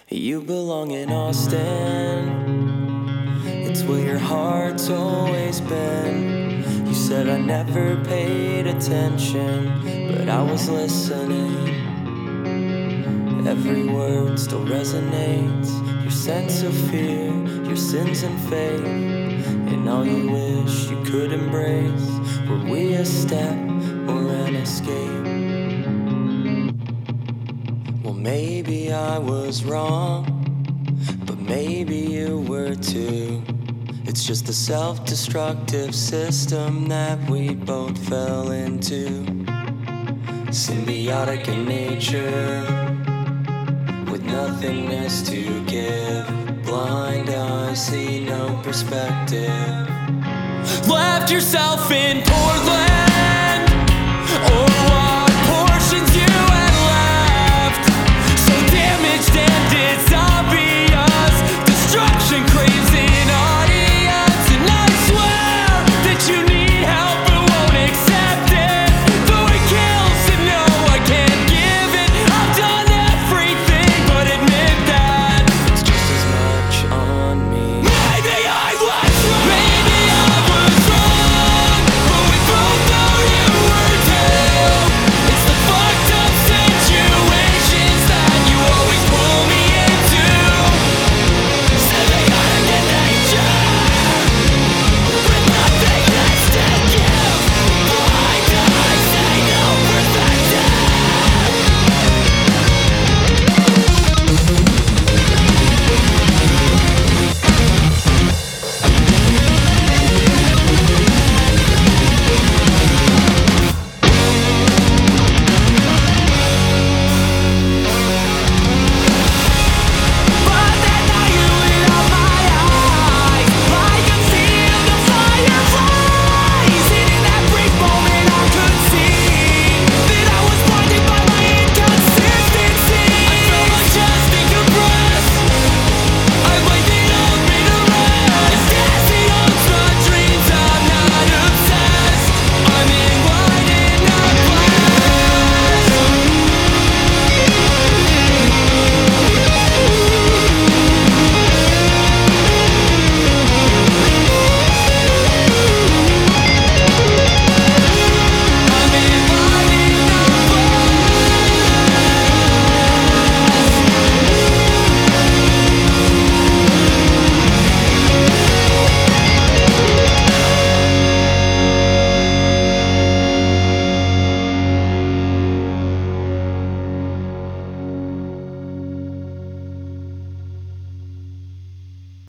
You belong in Austin. It's where your heart's always been. You said I never paid attention, but I was listening. Every word still resonates. Your sense of fear, your sins and faith, and all you wish you could embrace. Were we a step or an escape? Well, maybe I was wrong, but maybe you were too. It's just a self-destructive system that we both fell into. Symbiotic in nature, with nothingness to give. Blind eyes see no perspective. Left yourself in Portland.